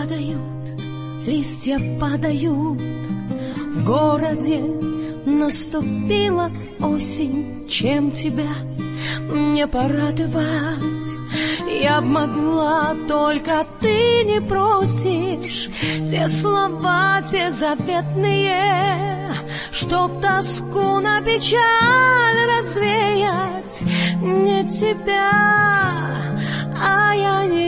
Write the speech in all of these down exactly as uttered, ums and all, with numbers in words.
падают, листья падают. В городе наступила осень. Чем тебя не порадовать? Я б могла, только ты не просишь. Те слова, те заветные, чтоб тоску на печаль развеять. Не тебя, а я не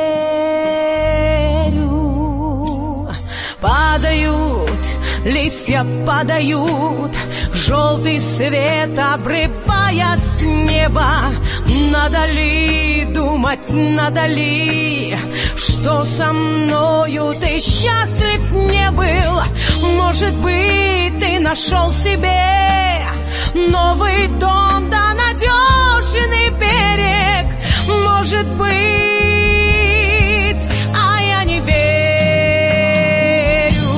верю. Падают, листья падают, желтый свет обрывая с неба. Надо ли думать, надо ли, что со мною ты счастлив не был? Может быть, ты нашел себе новый дом да надежный берег. Может быть, а я не верю.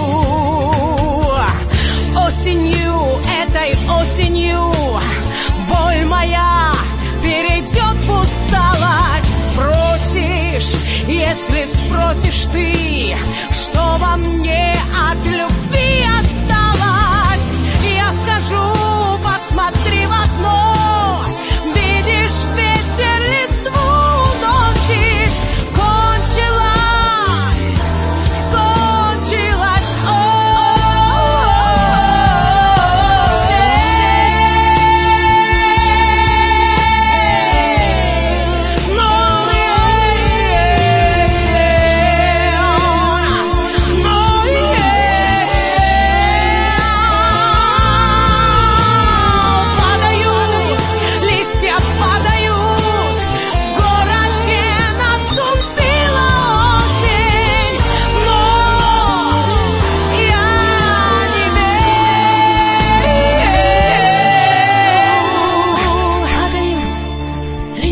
Осенью, этой осенью боль моя перейдет в усталость. Спросишь, если спросишь ты, что во мне от любви осталось, я скажу, посмотри в окно, видишь, ветер листву носит. Кончилась, кончилась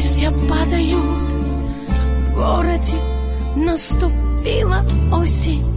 падают, в городе наступила осень.